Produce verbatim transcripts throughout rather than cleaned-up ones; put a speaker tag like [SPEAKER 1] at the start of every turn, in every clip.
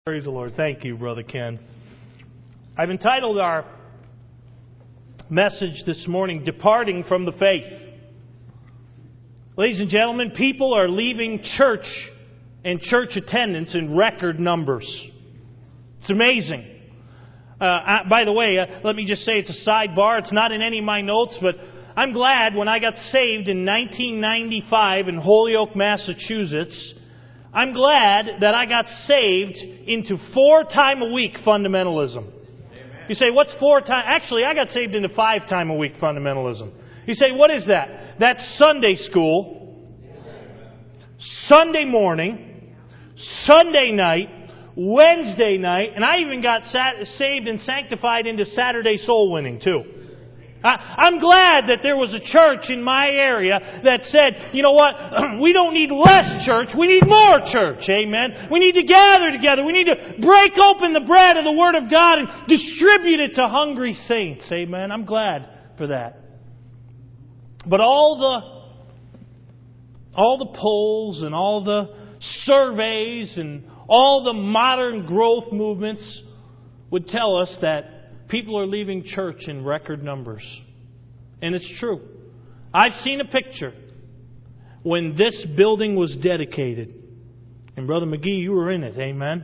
[SPEAKER 1] Praise the Lord. Thank you, Brother Ken. I've entitled our message this morning, Departing from the Faith. Ladies and gentlemen, people are leaving church and church attendance in record numbers. It's amazing. Uh, I, by the way, uh, let me just say it's a sidebar. It's not in any of my notes, but I'm glad when I got saved in nineteen ninety-five in Holyoke, Massachusetts, I'm glad that I got saved into four-time-a-week fundamentalism. Amen. You say, what's four time? Actually, I got saved into five-time-a-week fundamentalism. You say, what is that? That's Sunday school, Sunday morning, Sunday night, Wednesday night, and I even got sat- saved and sanctified into Saturday soul winning, too. I'm glad that there was a church in my area that said, you know what, we don't need less church, we need more church, amen. We need to gather together, we need to break open the bread of the Word of God and distribute it to hungry saints, amen. I'm glad for that. But all the, all the polls and all the surveys and all the modern growth movements would tell us that people are leaving church in record numbers. And it's true. I've seen a picture when this building was dedicated. And Brother McGee, you were in it. Amen.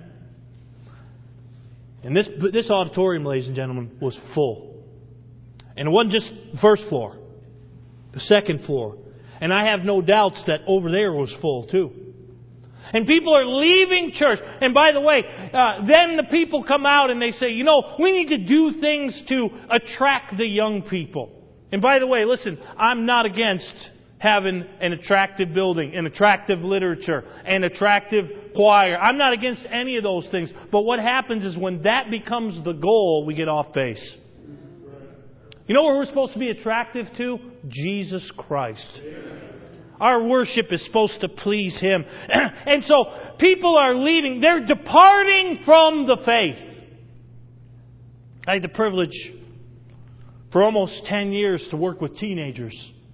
[SPEAKER 1] And this, this auditorium, ladies and gentlemen, was full. And it wasn't just the first floor. The second floor. And I have no doubts that over there was full too. And people are leaving church. And by the way, uh, then the people come out and they say, you know, we need to do things to attract the young people. And by the way, listen, I'm not against having an attractive building, an attractive literature, an attractive choir. I'm not against any of those things. But what happens is when that becomes the goal, we get off base. You know where we're supposed to be attractive to? Jesus Christ. Our worship is supposed to please Him. And so people are leaving. They're departing from the faith. I had the privilege for almost ten years to work with teenagers.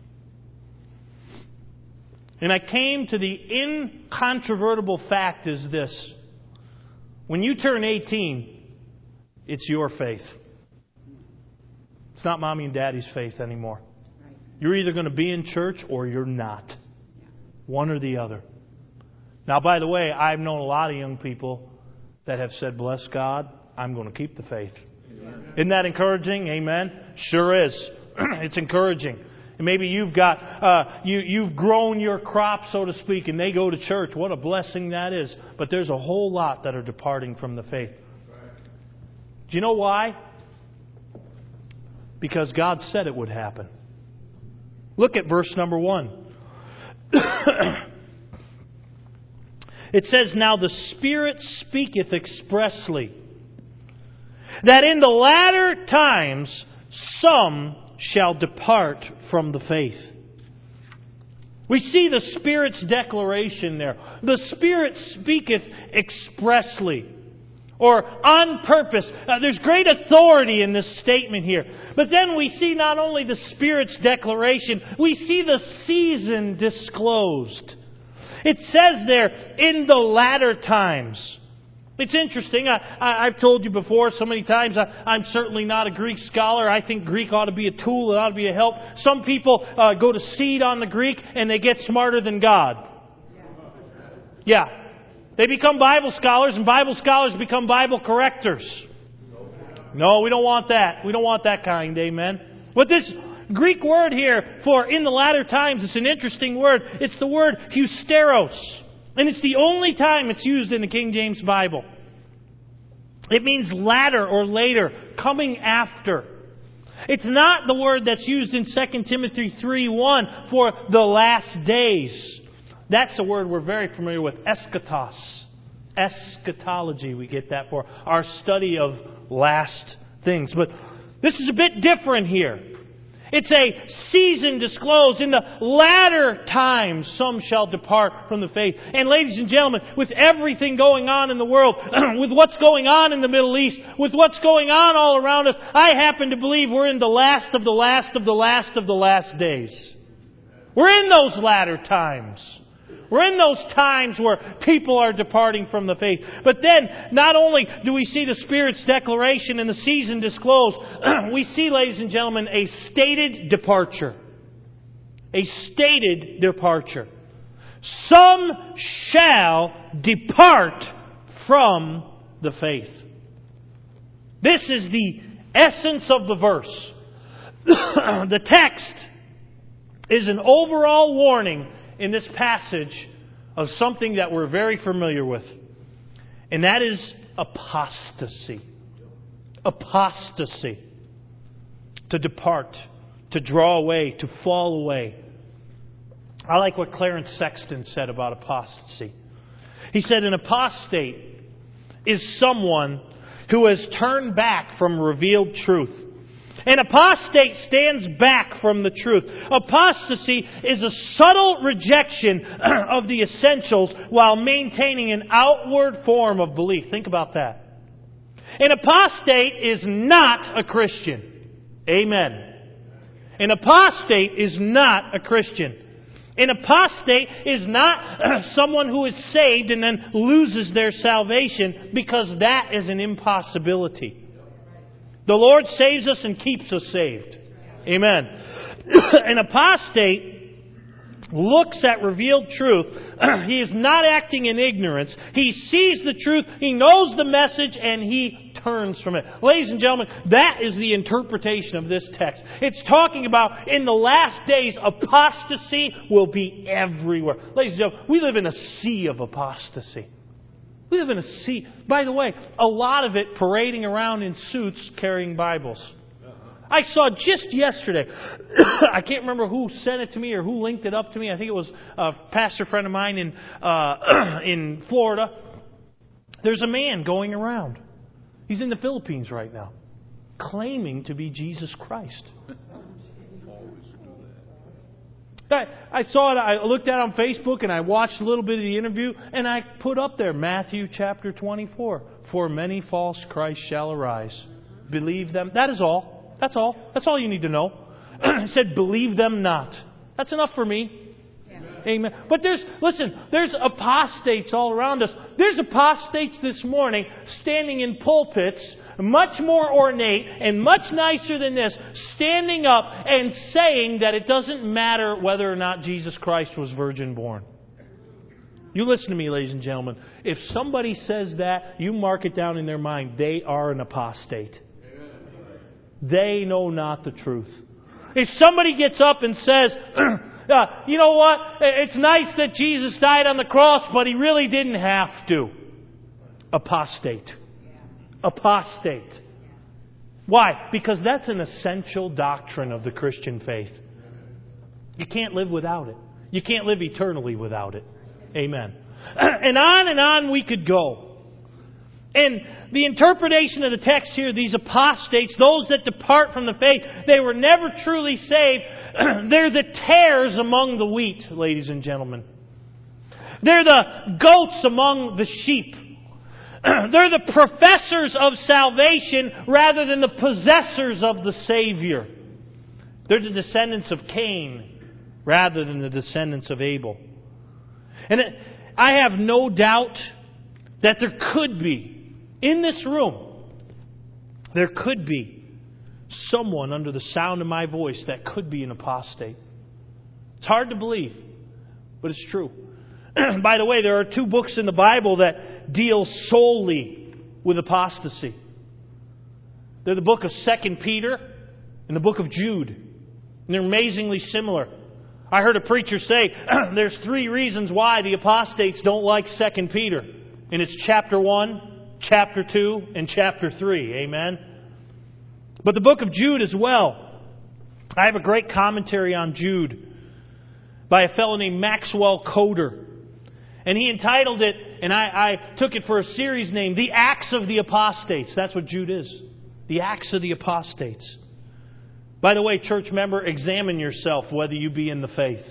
[SPEAKER 1] And I came to the incontrovertible fact is this. When you turn eighteen, it's your faith. It's not mommy and daddy's faith anymore. You're either going to be in church or you're not. One or the other. Now, by the way, I've known a lot of young people that have said, bless God, I'm going to keep the faith. Amen. Isn't that encouraging? Amen? Sure is. It's encouraging. And maybe you've got, uh, you, you've grown your crop, so to speak, and they go to church. What a blessing that is. But there's a whole lot that are departing from the faith. Do you know why? Because God said it would happen. Look at verse number one. It says, now the Spirit speaketh expressly, that in the latter times some shall depart from the faith. We see the Spirit's declaration there. The Spirit speaketh expressly. Or on purpose. Uh, there's great authority in this statement here. But then we see not only the Spirit's declaration, we see the season disclosed. It says there, in the latter times. It's interesting. I, I, I've told you before so many times, I, I'm certainly not a Greek scholar. I think Greek ought to be a tool. It ought to be a help. Some people uh, go to seed on the Greek and they get smarter than God. Yeah. They become Bible scholars, and Bible scholars become Bible correctors. No, we don't want that. We don't want that kind, amen. But this Greek word here for in the latter times, it's an interesting word. It's the word husteros. And it's the only time it's used in the King James Bible. It means latter or later, coming after. It's not the word that's used in Second Timothy three one for the last days. That's a word we're very familiar with, eschatos. Eschatology, we get that for our study of last things. But this is a bit different here. It's a season disclosed. In the latter times, some shall depart from the faith. And ladies and gentlemen, with everything going on in the world, with what's going on in the Middle East, with what's going on all around us, I happen to believe we're in the last of the last of the last of the last days. We're in those latter times. We're in those times where people are departing from the faith. But then, not only do we see the Spirit's declaration and the season disclosed, we see, ladies and gentlemen, a stated departure. A stated departure. Some shall depart from the faith. This is the essence of the verse. The text is an overall warning in this passage of something that we're very familiar with. And that is apostasy. Apostasy. To depart. To draw away. To fall away. I like what Clarence Sexton said about apostasy. He said an apostate is someone who has turned back from revealed truth. An apostate stands back from the truth. Apostasy is a subtle rejection of the essentials while maintaining an outward form of belief. Think about that. An apostate is not a Christian. Amen. An apostate is not a Christian. An apostate is not someone who is saved and then loses their salvation, because that is an impossibility. The Lord saves us and keeps us saved. Amen. An apostate looks at revealed truth. He is not acting in ignorance. He sees the truth. He knows the message, and he turns from it. Ladies and gentlemen, that is the interpretation of this text. It's talking about in the last days, apostasy will be everywhere. Ladies and gentlemen, we live in a sea of apostasy. We live in a sea. By the way, a lot of it parading around in suits carrying Bibles. I saw just yesterday, I can't remember who sent it to me or who linked it up to me. I think it was a pastor friend of mine in uh, in Florida. There's a man going around. He's in the Philippines right now, claiming to be Jesus Christ. I, I saw it, I looked at it on Facebook, and I watched a little bit of the interview, and I put up there, Matthew chapter twenty-four. For many false Christs shall arise. Believe them. That is all. That's all. That's all you need to know. He said, believe them not. That's enough for me. Yeah. Amen. But there's, listen, there's apostates all around us. There's apostates this morning standing in pulpits, much more ornate and much nicer than this, standing up and saying that it doesn't matter whether or not Jesus Christ was virgin born. You listen to me, ladies and gentlemen. If somebody says that, you mark it down in their mind. They are an apostate. They know not the truth. If somebody gets up and says, uh, you know what, it's nice that Jesus died on the cross, but He really didn't have to. Apostate. Apostate. Why? Because that's an essential doctrine of the Christian faith. You can't live without it. You can't live eternally without it. Amen. And on and on we could go. And the interpretation of the text here, these apostates, those that depart from the faith, they were never truly saved. They're the tares among the wheat, ladies and gentlemen. They're the goats among the sheep. They're the professors of salvation rather than the possessors of the Savior. They're the descendants of Cain rather than the descendants of Abel. And I have no doubt that there could be, in this room, there could be someone under the sound of my voice that could be an apostate. It's hard to believe, but it's true. By the way, there are two books in the Bible that deal solely with apostasy. They're the book of Second Peter and the book of Jude. And they're amazingly similar. I heard a preacher say there's three reasons why the apostates don't like Second Peter. And it's chapter one, chapter two, and chapter three. Amen? But the book of Jude as well. I have a great commentary on Jude by a fellow named Maxwell Coder. And he entitled it, and I, I took it for a series name, The Acts of the Apostates. That's what Jude is. The Acts of the Apostates. By the way, church member, examine yourself whether you be in the faith.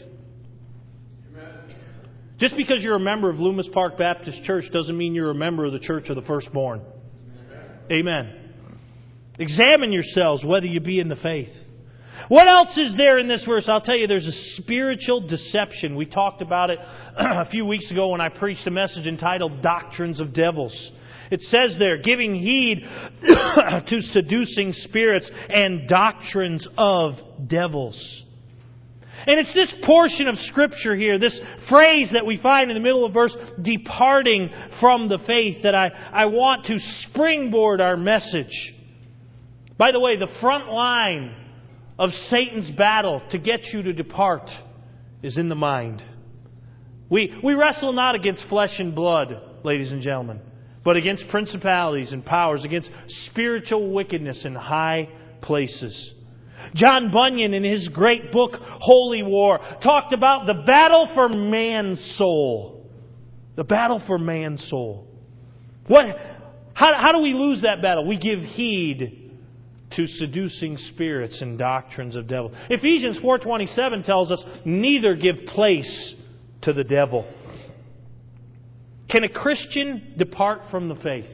[SPEAKER 1] Amen. Just because you're a member of Loomis Park Baptist Church doesn't mean you're a member of the Church of the Firstborn. Amen. Amen. Examine yourselves whether you be in the faith. What else is there in this verse? I'll tell you, there's a spiritual deception. We talked about it a few weeks ago when I preached a message entitled Doctrines of Devils. It says there, giving heed to seducing spirits and doctrines of devils. And it's this portion of Scripture here, this phrase that we find in the middle of verse, departing from the faith, that I, I want to springboard our message. By the way, the front line of Satan's battle to get you to depart is in the mind. We, we wrestle not against flesh and blood, ladies and gentlemen, but against principalities and powers, against spiritual wickedness in high places. John Bunyan, in his great book, Holy War, talked about the battle for man's soul. The battle for man's soul. What? How, how do we lose that battle? We give heed to seducing spirits and doctrines of devil. Ephesians four twenty-seven tells us, neither give place to the devil. Can a Christian depart from the faith?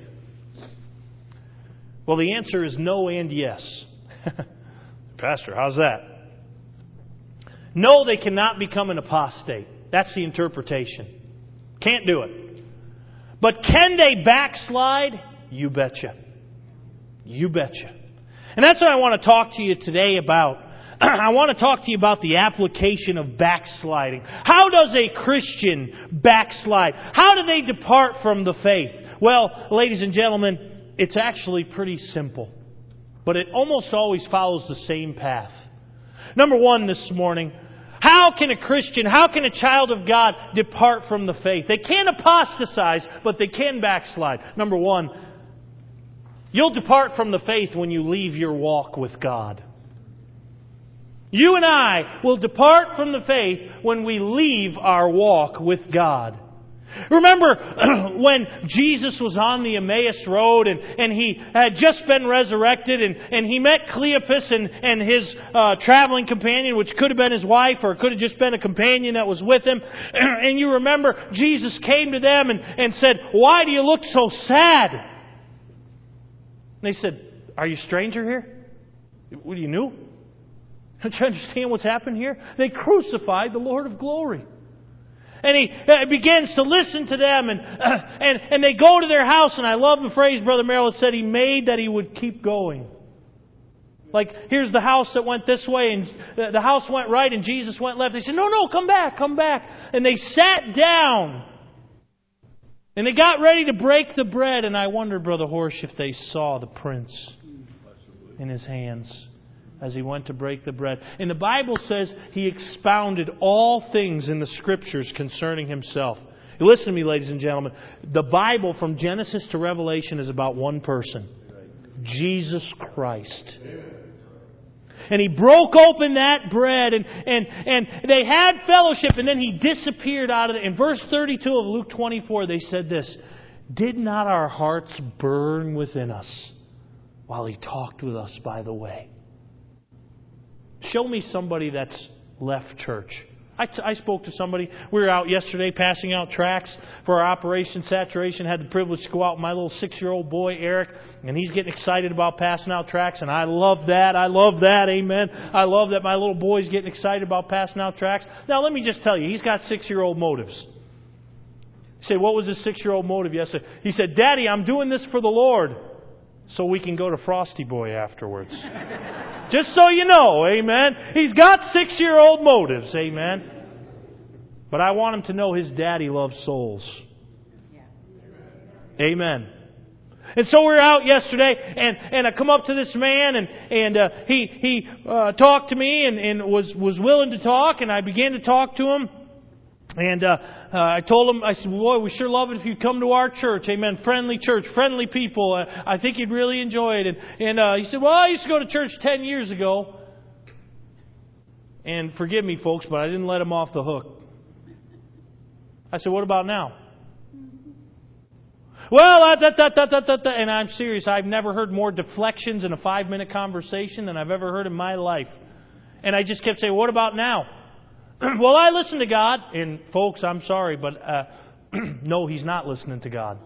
[SPEAKER 1] Well, the answer is no and yes. Pastor, how's that? No, they cannot become an apostate. That's the interpretation. Can't do it. But can they backslide? You betcha. You betcha. And that's what I want to talk to you today about. I want to talk to you about the application of backsliding. How does a Christian backslide? How do they depart from the faith? Well, ladies and gentlemen, it's actually pretty simple. But it almost always follows the same path. Number one this morning, how can a Christian, how can a child of God depart from the faith? They can't apostatize, but they can backslide. Number one, you'll depart from the faith when you leave your walk with God. You and I will depart from the faith when we leave our walk with God. Remember when Jesus was on the Emmaus Road and, and he had just been resurrected and, and he met Cleopas and, and his uh, traveling companion, which could have been his wife or could have just been a companion that was with him. And you remember Jesus came to them and, and said, "Why do you look so sad?" And they said, "Are you a stranger here? What, are you new? Don't you understand what's happened here? They crucified the Lord of glory." And he uh, begins to listen to them, and, uh, and and they go to their house. And I love the phrase Brother Merrill said he made that he would keep going. Like, here's the house that went this way, and the house went right, and Jesus went left. They said, "No, no, come back, come back." And they sat down, and they got ready to break the bread. And I wonder, Brother Horsch, if they saw the prints in his hands as he went to break the bread. And the Bible says he expounded all things in the Scriptures concerning himself. Listen to me, ladies and gentlemen. The Bible from Genesis to Revelation is about one person. Jesus Christ. And he broke open that bread and, and, and they had fellowship, and then he disappeared out of it. In verse thirty-two of Luke twenty-four, they said this, "Did not our hearts burn within us while he talked with us by the way?" Show me somebody that's left church. I, t- I spoke to somebody. We were out yesterday passing out tracts for our Operation Saturation. Had the privilege to go out with my little six-year-old boy, Eric, and he's getting excited about passing out tracts, and I love that. I love that. Amen. I love that my little boy's getting excited about passing out tracts. Now, let me just tell you, he's got six-year-old motives. You say, what was his six-year-old motive yesterday? He said, "Daddy, I'm doing this for the Lord so we can go to Frosty Boy afterwards." Just so you know, amen. He's got six-year-old motives, amen. But I want him to know his daddy loves souls. Amen. And so we were out yesterday, and, and I come up to this man, and, and uh, he he uh, talked to me and, and was, was willing to talk, and I began to talk to him. And uh, uh, I told him, I said, "Boy, we sure love it if you'd come to our church. Amen. Friendly church, friendly people. Uh, I think you'd really enjoy it." And, and uh, he said, "Well, I used to go to church ten years ago." And forgive me, folks, but I didn't let him off the hook. I said, "What about now?" "Well, uh, da, da, da, da, da, da." And I'm serious. I've never heard more deflections in a five-minute conversation than I've ever heard in my life. And I just kept saying, "What about now?" "Well, I listen to God." And folks, I'm sorry, but uh, no, he's not listening to God.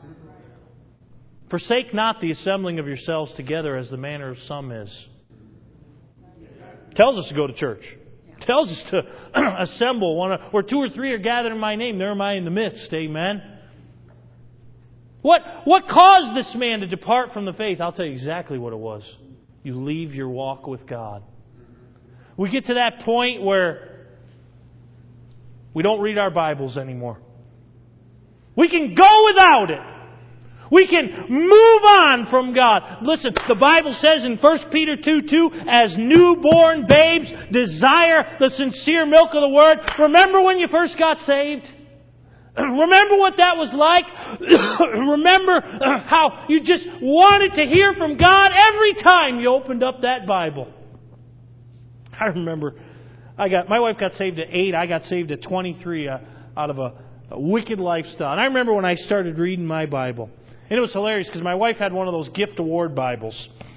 [SPEAKER 1] "Forsake not the assembling of yourselves together as the manner of some is." Tells us to go to church. Tells us to assemble. One, where two or three are gathered in my name, there am I in the midst. Amen. What, what caused this man to depart from the faith? I'll tell you exactly what it was. You leave your walk with God. We get to that point where we don't read our Bibles anymore. We can go without it. We can move on from God. Listen, the Bible says in First Peter two two, as newborn babes desire the sincere milk of the Word. Remember when you first got saved? Remember what that was like? Remember how you just wanted to hear from God every time you opened up that Bible? I remember I got my wife got saved at eight. I got saved at twenty-three uh, out of a, a wicked lifestyle. And I remember when I started reading my Bible. And it was hilarious because my wife had one of those gift award Bibles.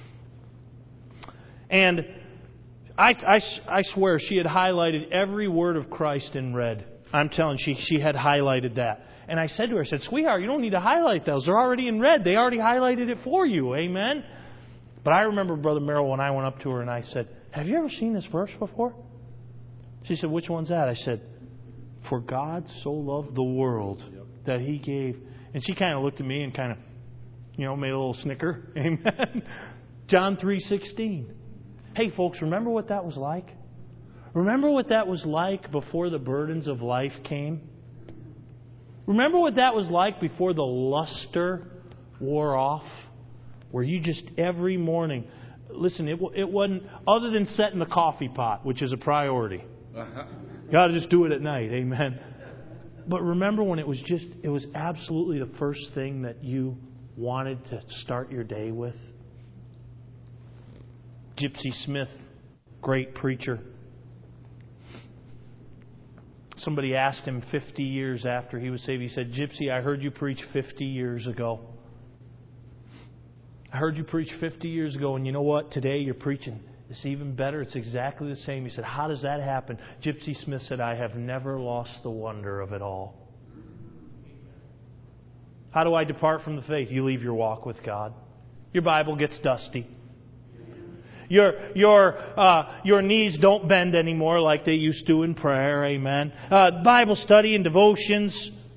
[SPEAKER 1] And I, I, I swear she had highlighted every word of Christ in red. I'm telling you, she, she had highlighted that. And I said to her, I said, sweetheart, you don't need to highlight those. They're already in red. They already highlighted it for you. Amen? But I remember Brother Merrill when I went up to her and I said, have you ever seen this verse before? She said, which one's that? I said, for God so loved the world that He gave. And she kind of looked at me and kind of, you know, made a little snicker. Amen. John three sixteen. Hey, folks, remember what that was like? Remember what that was like before the burdens of life came? Remember what that was like before the luster wore off? Where you just every morning, listen, it, it wasn't, other than setting the coffee pot, which is a priority. You got to just do it at night. Amen. But remember when it was just, it was absolutely the first thing that you wanted to start your day with? Gypsy Smith, great preacher. Somebody asked him fifty years after he was saved, he said, Gypsy, I heard you preach fifty years ago. I heard you preach fifty years ago, and you know what? Today you're preaching. It's even better. It's exactly the same. He said, how does that happen? Gypsy Smith said, I have never lost the wonder of it all. How do I depart from the faith? You leave your walk with God. Your Bible gets dusty. Your your uh, your knees don't bend anymore like they used to in prayer. Amen. Uh, Bible study and devotions.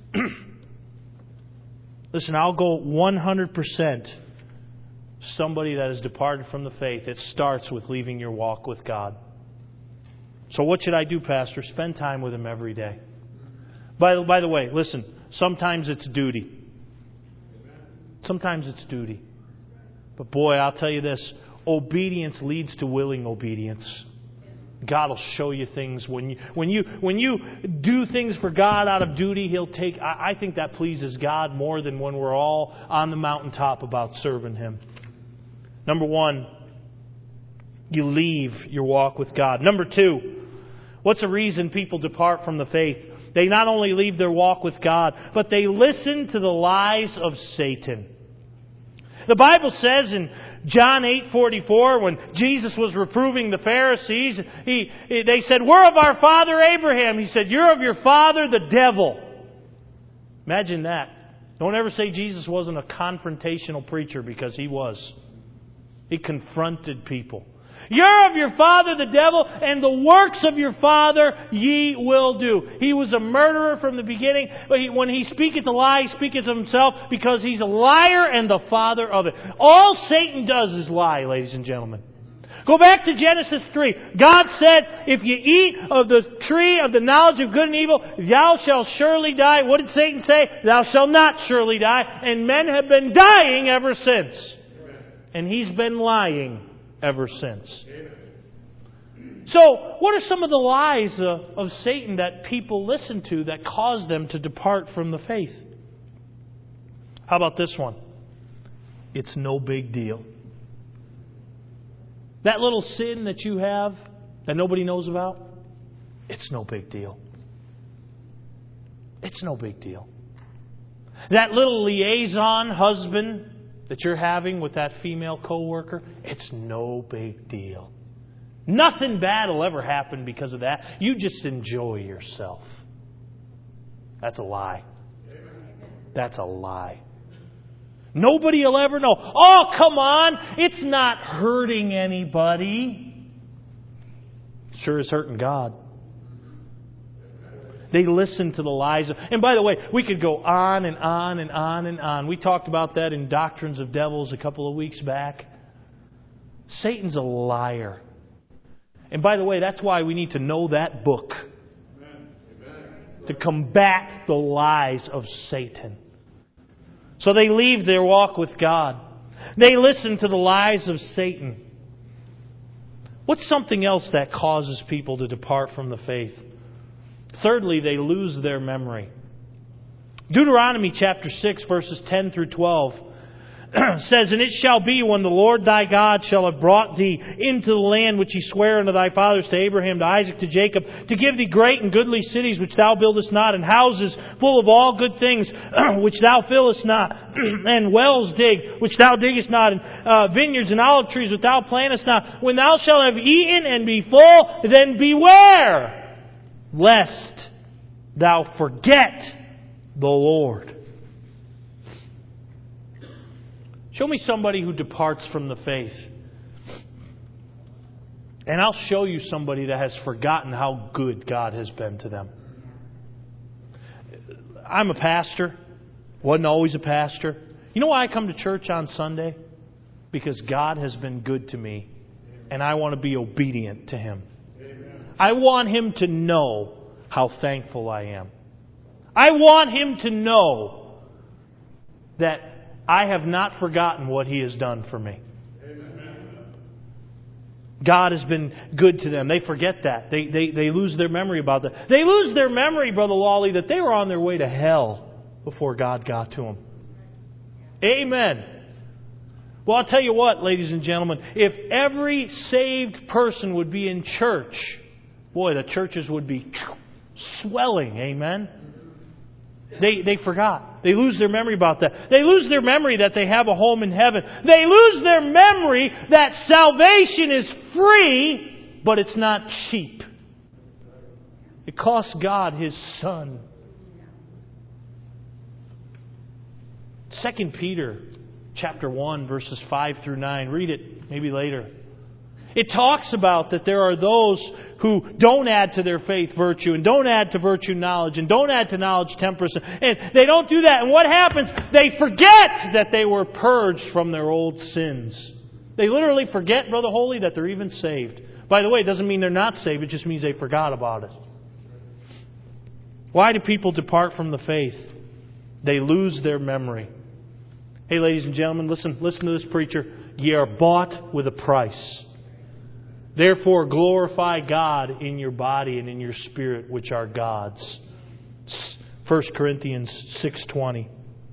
[SPEAKER 1] Listen, I'll go one hundred percent. Somebody that has departed from the faith. It starts with leaving your walk with God. So what should I do, Pastor? Spend time with Him every day. By, by the way, listen, sometimes it's duty. Sometimes it's duty. But boy, I'll tell you this. Obedience leads to willing obedience. God will show you things. When you when you when you do things for God out of duty, He'll take. I, I think that pleases God more than when we're all on the mountaintop about serving Him. Number one, you leave your walk with God. Number two, what's the reason people depart from the faith? They not only leave their walk with God, but they listen to the lies of Satan. The Bible says in John eight forty-four, when Jesus was reproving the Pharisees, he, they said, we're of our father Abraham. He said, you're of your father the devil. Imagine that. Don't ever say Jesus wasn't a confrontational preacher, because He was. He confronted people. You're of your father the devil, and the works of your father ye will do. He was a murderer from the beginning. But he, when he speaketh a lie, he speaketh of himself, because he's a liar and the father of it. All Satan does is lie, ladies and gentlemen. Go back to Genesis three. God said, if you eat of the tree of the knowledge of good and evil, thou shalt surely die. What did Satan say? Thou shalt not surely die. And men have been dying ever since. And he's been lying ever since. So, what are some of the lies of, of Satan that people listen to that cause them to depart from the faith? How about this one? It's no big deal. That little sin that you have that nobody knows about, it's no big deal. It's no big deal. That little liaison husband that you're having with that female coworker, it's no big deal. Nothing bad will ever happen because of that. You just enjoy yourself. That's a lie. That's a lie. Nobody will ever know. Oh, come on. It's not hurting anybody. Sure is hurting God. They listen to the lies of... And by the way, we could go on and on and on and on. We talked about that in Doctrines of Devils a couple of weeks back. Satan's a liar. And by the way, that's why we need to know that book. To combat the lies of Satan. So they leave their walk with God. They listen to the lies of Satan. What's something else that causes people to depart from the faith? Thirdly, they lose their memory. Deuteronomy chapter six, verses ten through twelve says, And it shall be when the Lord thy God shall have brought thee into the land which he sware unto thy fathers, to Abraham, to Isaac, to Jacob, to give thee great and goodly cities which thou buildest not, and houses full of all good things which thou fillest not, and wells dig which thou diggest not, and uh, vineyards and olive trees which thou plantest not. When thou shalt have eaten and be full, then beware, lest thou forget the Lord. Show me somebody who departs from the faith. And I'll show you somebody that has forgotten how good God has been to them. I'm a pastor. Wasn't always a pastor. You know why I come to church on Sunday? Because God has been good to me. And I want to be obedient to Him. I want Him to know how thankful I am. I want Him to know that I have not forgotten what He has done for me. Amen. God has been good to them. They forget that. They, they, they lose their memory about that. They lose their memory, Brother Lawley, that they were on their way to hell before God got to them. Amen. Well, I'll tell you what, ladies and gentlemen. If every saved person would be in church, boy, the churches would be swelling. Amen. They they forgot. They lose their memory about that. They lose their memory that they have a home in heaven. They lose their memory that salvation is free, but it's not cheap. It costs God His Son. Second Peter chapter one, verses five through nine. Read it maybe later. It talks about that there are those who don't add to their faith virtue, and don't add to virtue knowledge, and don't add to knowledge temperance. And they don't do that. And what happens? They forget that they were purged from their old sins. They literally forget, Brother Holy, that they're even saved. By the way, it doesn't mean they're not saved. It just means they forgot about it. Why do people depart from the faith? They lose their memory. Hey, ladies and gentlemen, listen, listen to this preacher. Ye are bought with a price. Therefore glorify God in your body and in your spirit, which are God's. First Corinthians six twenty.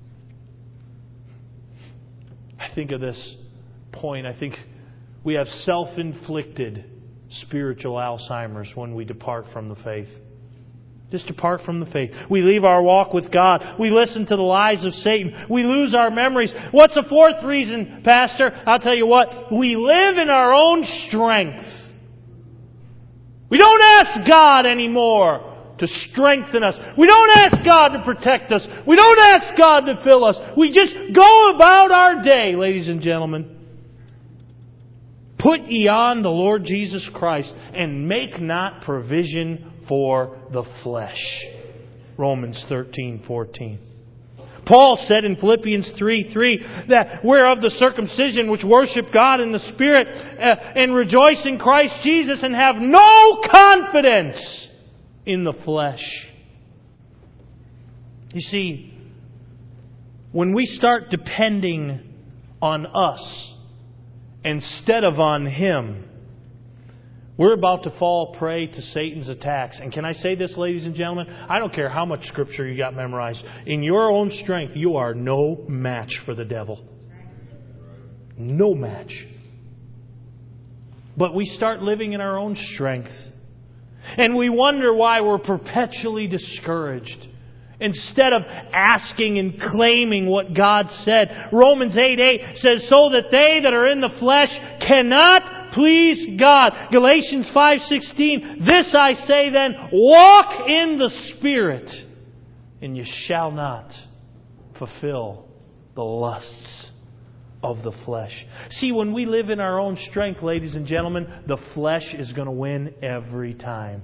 [SPEAKER 1] I think of this point. I think we have self-inflicted spiritual Alzheimer's when we depart from the faith. Just depart from the faith. We leave our walk with God. We listen to the lies of Satan. We lose our memories. What's the fourth reason, Pastor? I'll tell you what. We live in our own strength. We don't ask God anymore to strengthen us. We don't ask God to protect us. We don't ask God to fill us. We just go about our day, ladies and gentlemen. Put ye on the Lord Jesus Christ and make not provision for the flesh. Romans thirteen fourteen. Paul said in Philippians three three that whereof the circumcision which worship God in the Spirit uh, and rejoice in Christ Jesus and have no confidence in the flesh. You see, when we start depending on us instead of on Him, we're about to fall prey to Satan's attacks. And can I say this, ladies and gentlemen? I don't care how much Scripture you got memorized. In your own strength, you are no match for the devil. No match. But we start living in our own strength. And we wonder why we're perpetually discouraged. Instead of asking and claiming what God said. Romans eight eight says, so that they that are in the flesh cannot please God. Galatians five sixteen, this I say then, walk in the Spirit, and you shall not fulfill the lusts of the flesh. See, when we live in our own strength, ladies and gentlemen, the flesh is going to win every time.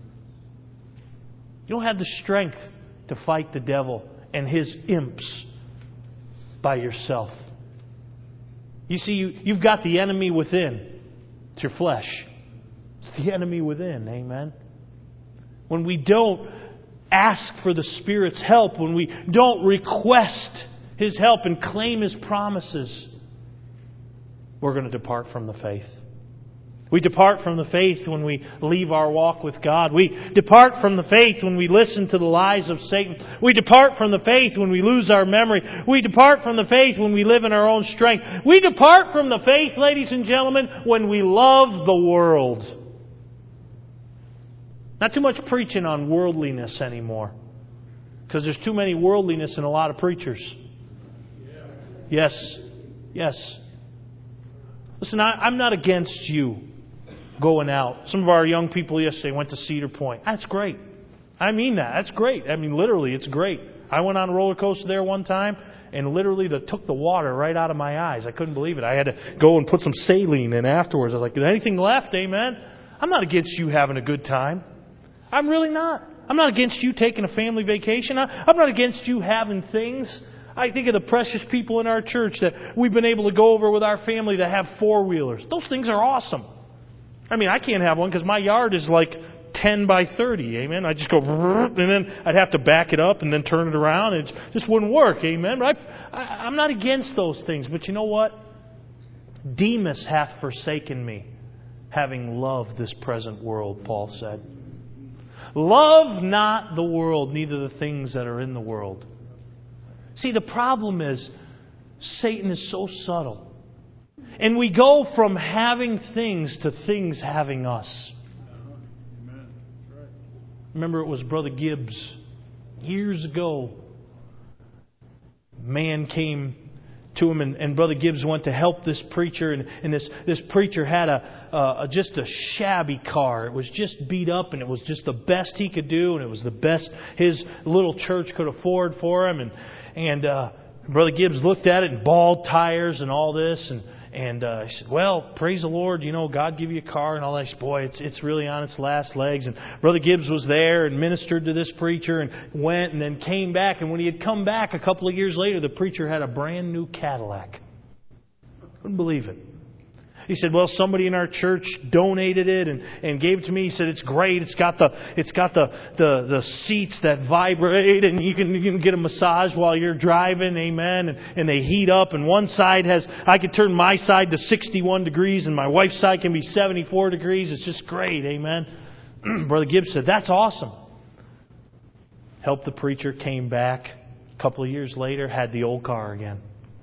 [SPEAKER 1] You don't have the strength to fight the devil and his imps by yourself. You see, you, you've got the enemy within. It's your flesh. It's the enemy within. Amen. When we don't ask for the Spirit's help, when we don't request His help and claim His promises, we're going to depart from the faith. We depart from the faith when we leave our walk with God. We depart from the faith when we listen to the lies of Satan. We depart from the faith when we lose our memory. We depart from the faith when we live in our own strength. We depart from the faith, ladies and gentlemen, when we love the world. Not too much preaching on worldliness anymore, because there's too many worldliness in a lot of preachers. Yes. Yes. Listen, I, I'm not against you going out. Some of our young people yesterday went to Cedar Point. That's great. I mean that. That's great. I mean, literally, it's great. I went on a roller coaster there one time, and literally they took the water right out of my eyes. I couldn't believe it. I had to go and put some saline in afterwards. I was like, is anything left? Amen? I'm not against you having a good time. I'm really not. I'm not against you taking a family vacation. I, I'm not against you having things. I think of the precious people in our church that we've been able to go over with our family that have four-wheelers. Those things are awesome. I mean, I can't have one because my yard is like ten by thirty, amen? I just go, and then I'd have to back it up and then turn it around. It just wouldn't work, amen? But I, I, I'm not against those things. But you know what? Demas hath forsaken me, having loved this present world, Paul said. Love not the world, neither the things that are in the world. See, the problem is Satan is so subtle. And we go from having things to things having us. Amen. Right. Remember, it was Brother Gibbs years ago. Man came to him, and, and Brother Gibbs went to help this preacher, and, and this, this preacher had a, a just a shabby car. It was just beat up, and it was just the best he could do, and it was the best his little church could afford for him. And and uh, Brother Gibbs looked at it, and bald tires and all this, and and uh, he said, "Well, praise the Lord, you know, God give you a car and all that." I said, "Boy, it's it's really on its last legs." And Brother Gibbs was there and ministered to this preacher and went and then came back. And when he had come back a couple of years later, the preacher had a brand new Cadillac. Couldn't believe it. He said, "Well, somebody in our church donated it and, and gave it to me." He said, "It's great. It's got the it's got the, the, the seats that vibrate, and you can you can get a massage while you're driving, amen. And, and they heat up. And one side has I could turn my side to sixty-one degrees, and my wife's side can be seventy-four degrees. It's just great, amen." Brother Gibbs said, "That's awesome." Helped the preacher, came back a couple of years later, had the old car again.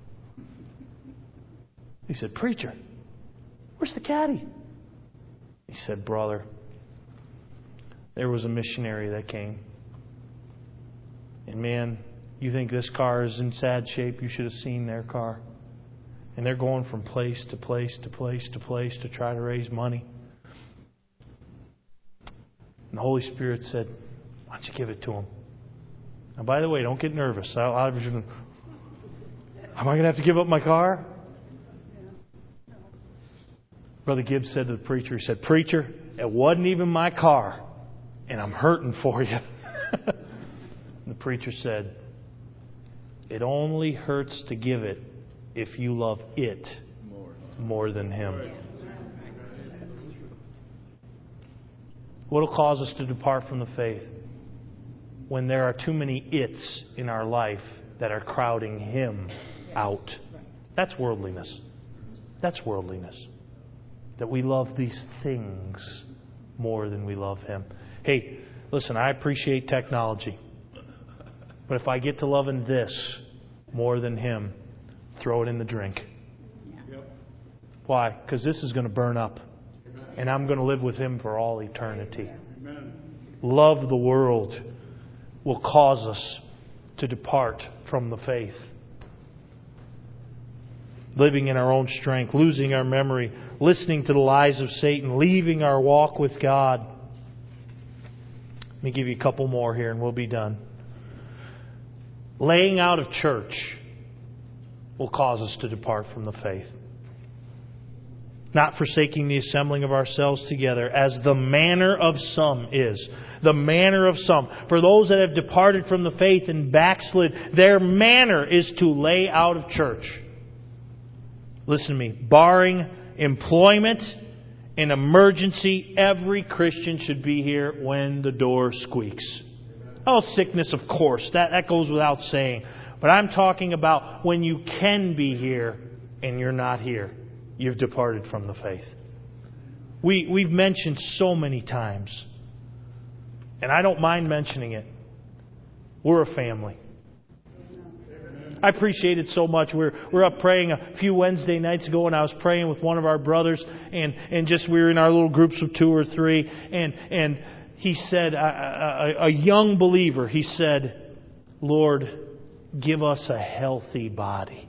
[SPEAKER 1] He said, "Preacher, where's the caddy?" He said, "Brother, there was a missionary that came. And man, you think this car is in sad shape? You should have seen their car. And they're going from place to place to place to place to try to raise money." And the Holy Spirit said, "Why don't you give it to them?" Now, by the way, don't get nervous. I, I was just, am I going to have to give up my car? Brother Gibbs said to the preacher, he said, "Preacher, it wasn't even my car, and I'm hurting for you." The preacher said, "It only hurts to give it if you love it more than Him." What will cause us to depart from the faith? When there are too many it's in our life that are crowding Him out. That's worldliness. That's worldliness. That we love these things more than we love Him. Hey, listen, I appreciate technology. But if I get to loving this more than Him, throw it in the drink. Why? Because this is going to burn up. And I'm going to live with Him for all eternity. Love the world will cause us to depart from the faith. Living in our own strength, losing our memory, listening to the lies of Satan, leaving our walk with God. Let me give you a couple more here and we'll be done. Laying out of church will cause us to depart from the faith. Not forsaking the assembling of ourselves together, as the manner of some is. The manner of some. For those that have departed from the faith and backslid, their manner is to lay out of church. Listen to me. Barring employment and emergency, every Christian should be here when the door squeaks. Oh, sickness, of course. That, that goes without saying. But I'm talking about when you can be here and you're not here. You've departed from the faith. We, we've mentioned so many times, and I don't mind mentioning it, we're a family. I appreciate it so much. We're we're up praying a few Wednesday nights ago, and I was praying with one of our brothers, and, and just we were in our little groups of two or three, and and he said, a, a, a young believer, he said, Lord, give us a healthy body.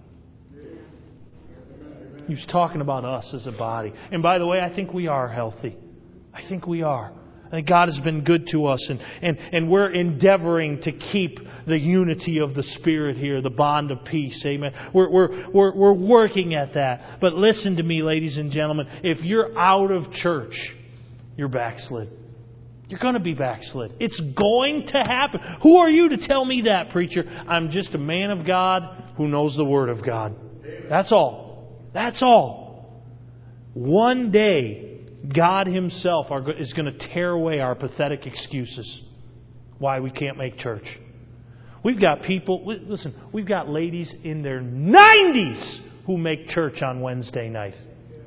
[SPEAKER 1] He was talking about us as a body. And by the way, I think we are healthy. I think we are. I think God has been good to us. And, and, and we're endeavoring to keep the unity of the Spirit here, the bond of peace. Amen. We're, we're, we're, we're working at that. But listen to me, ladies and gentlemen. If you're out of church, you're backslid. You're going to be backslid. It's going to happen. Who are you to tell me that, preacher? I'm just a man of God who knows the Word of God. That's all. That's all. One day, God Himself is going to tear away our pathetic excuses why we can't make church. We've got people, listen, we've got ladies in their nineties who make church on Wednesday night.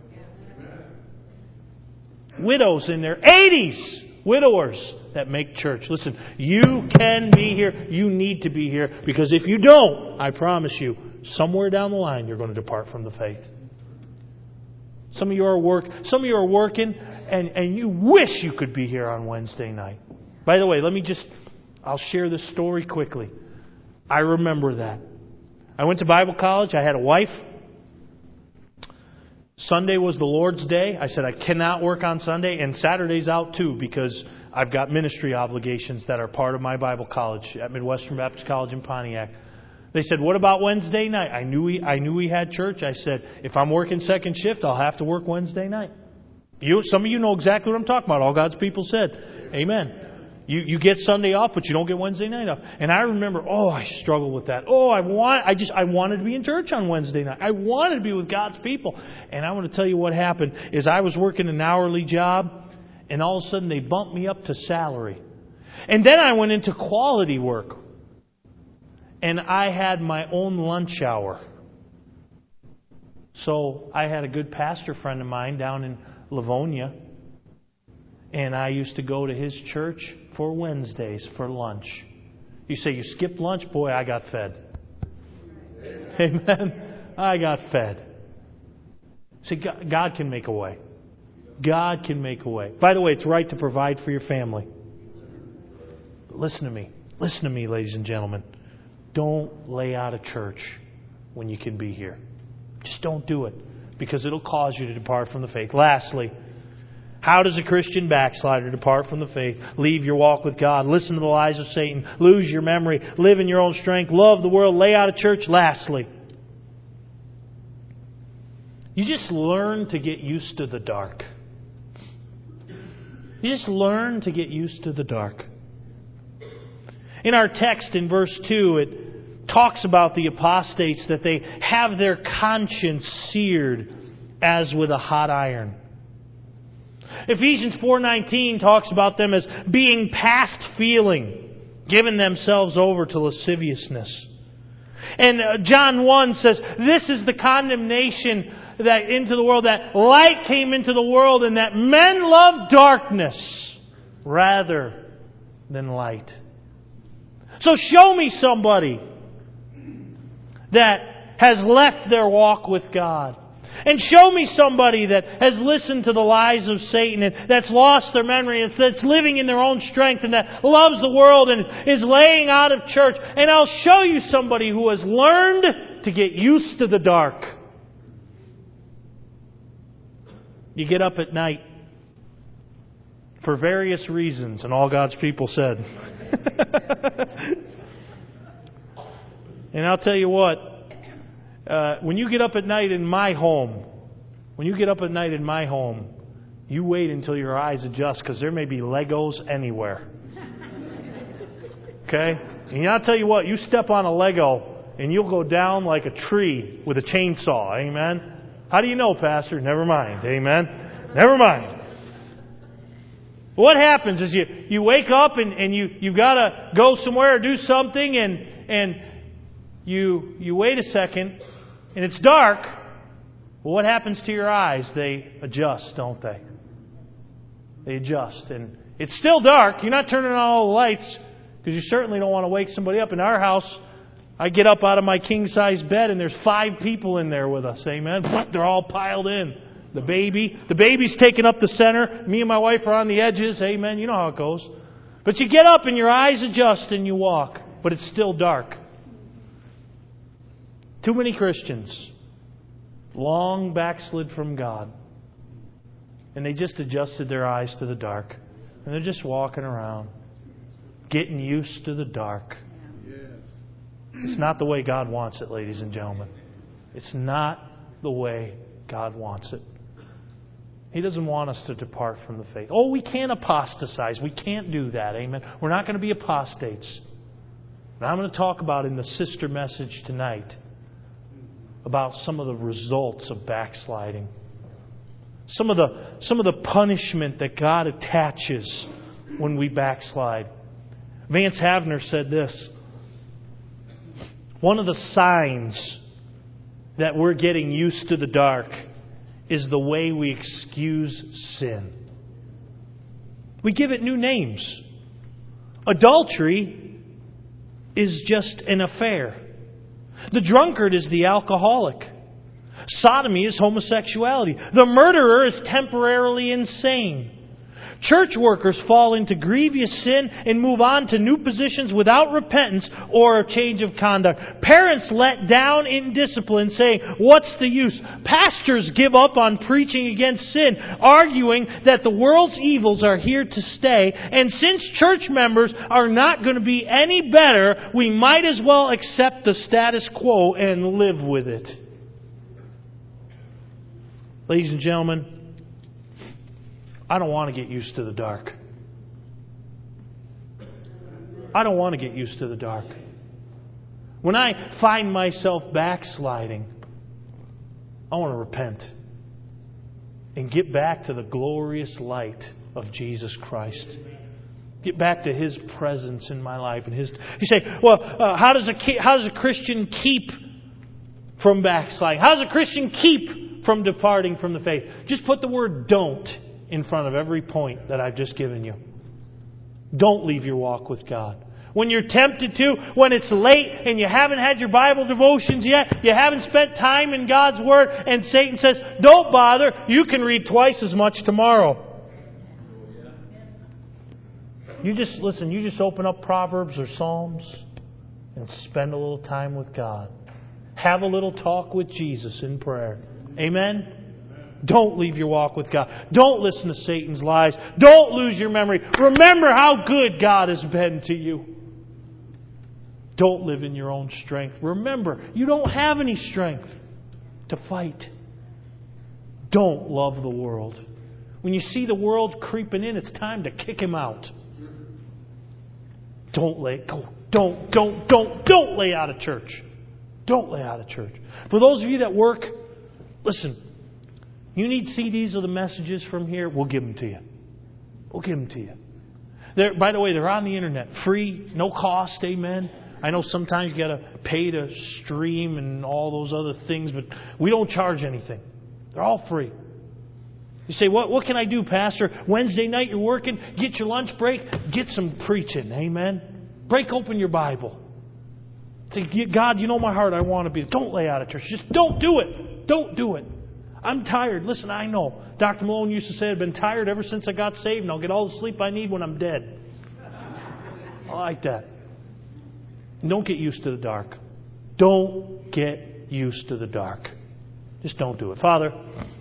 [SPEAKER 1] Widows in their eighties, widowers that make church. Listen, you can be here. You need to be here, because if you don't, I promise you, somewhere down the line, you're going to depart from the faith. Some of you are work. Some of you are working, and, and you wish you could be here on Wednesday night. By the way, let me just, I'll share this story quickly. I remember that. I went to Bible college. I had a wife. Sunday was the Lord's Day. I said I cannot work on Sunday, and Saturday's out too, because I've got ministry obligations that are part of my Bible college at Midwestern Baptist College in Pontiac. They said, what about Wednesday night? I knew we, I knew we had church. I said, if I'm working second shift, I'll have to work Wednesday night. You, some of you know exactly what I'm talking about. All God's people said, amen. You, you get Sunday off, but you don't get Wednesday night off. And I remember, oh, I struggled with that. Oh, I want, I just, I wanted to be in church on Wednesday night. I wanted to be with God's people. And I want to tell you what happened is I was working an hourly job, and all of a sudden they bumped me up to salary. And then I went into quality work. And I had my own lunch hour. So I had a good pastor friend of mine down in Livonia. And I used to go to his church for Wednesdays for lunch. You say, you skipped lunch? Boy, I got fed. Amen. Amen. I got fed. See, God can make a way. God can make a way. By the way, it's right to provide for your family. But listen to me. Listen to me, ladies and gentlemen. Don't lay out of church when you can be here. Just don't do it, because it'll cause you to depart from the faith. Lastly, how does a Christian backslider depart from the faith? Leave your walk with God. Listen to the lies of Satan. Lose your memory. Live in your own strength. Love the world. Lay out of church. Lastly, you just learn to get used to the dark. You just learn to get used to the dark. In our text in verse two, it talks about the apostates, that they have their conscience seared as with a hot iron. Ephesians four nineteen talks about them as being past feeling, giving themselves over to lasciviousness. And John one says, this is the condemnation that into the world, that light came into the world, and that men love darkness rather than light. So show me somebody that has left their walk with God. And show me somebody that has listened to the lies of Satan and that's lost their memory and that's living in their own strength and that loves the world and is laying out of church. And I'll show you somebody who has learned to get used to the dark. You get up at night for various reasons, and all God's people said. And I'll tell you what, uh, when you get up at night in my home, when you get up at night in my home, you wait until your eyes adjust because there may be Legos anywhere. Okay? And I'll tell you what, you step on a Lego and you'll go down like a tree with a chainsaw. Amen? How do you know, Pastor? Never mind. Amen? Never mind. What happens is you, you wake up and, and you, you've got to go somewhere or do something and and you you wait a second and it's dark. Well, what happens to your eyes? They adjust, don't they? They adjust. And it's still dark. You're not turning on all the lights because you certainly don't want to wake somebody up. In our house, I get up out of my king-size bed and there's five people in there with us. Amen? They're all piled in. The baby. The baby's taking up the center. Me and my wife are on the edges. Amen. You know how it goes. But you get up and your eyes adjust and you walk. But it's still dark. Too many Christians long backslid from God. And they just adjusted their eyes to the dark. And they're just walking around. Getting used to the dark. It's not the way God wants it, ladies and gentlemen. It's not the way God wants it. He doesn't want us to depart from the faith. Oh, we can't apostatize. We can't do that. Amen. We're not going to be apostates. And I'm going to talk about in the sister message tonight about some of the results of backsliding. Some of the some of the punishment that God attaches when we backslide. Vance Havner said this. One of the signs that we're getting used to the dark is the way we excuse sin. We give it new names. Adultery is just an affair. The drunkard is the alcoholic. Sodomy is homosexuality. The murderer is temporarily insane. Church workers fall into grievous sin and move on to new positions without repentance or a change of conduct. Parents let down in discipline, saying, "What's the use?" Pastors give up on preaching against sin, arguing that the world's evils are here to stay. And since church members are not going to be any better, we might as well accept the status quo and live with it. Ladies and gentlemen, I don't want to get used to the dark. I don't want to get used to the dark. When I find myself backsliding, I want to repent and get back to the glorious light of Jesus Christ. Get back to His presence in my life and His. You say, well, uh, how does a how does a Christian keep from backsliding? How does a Christian keep from departing from the faith? Just put the word "don't" in front of every point that I've just given you. Don't leave your walk with God. When you're tempted to, when it's late and you haven't had your Bible devotions yet, you haven't spent time in God's Word, and Satan says, "Don't bother, you can read twice as much tomorrow." You just, listen, you just open up Proverbs or Psalms and spend a little time with God. Have a little talk with Jesus in prayer. Amen? Don't leave your walk with God. Don't listen to Satan's lies. Don't lose your memory. Remember how good God has been to you. Don't live in your own strength. Remember, you don't have any strength to fight. Don't love the world. When you see the world creeping in, it's time to kick him out. Don't lay go. Don't, don't, don't, don't lay out of church. Don't lay out of church. For those of you that work, listen. You need C Ds of the messages from here? We'll give them to you. We'll give them to you. They're, by the way, they're on the internet. Free, no cost, amen. I know sometimes you got to pay to stream and all those other things, but we don't charge anything. They're all free. You say, what, what can I do, Pastor? Wednesday night you're working, get your lunch break, get some preaching, amen. Break open your Bible. Say, God, you know my heart, I want to be. Don't lay out of church. Just don't do it. Don't do it. I'm tired. Listen, I know. Doctor Malone used to say I've been tired ever since I got saved, and I'll get all the sleep I need when I'm dead. I like that. Don't get used to the dark. Don't get used to the dark. Just don't do it. Father,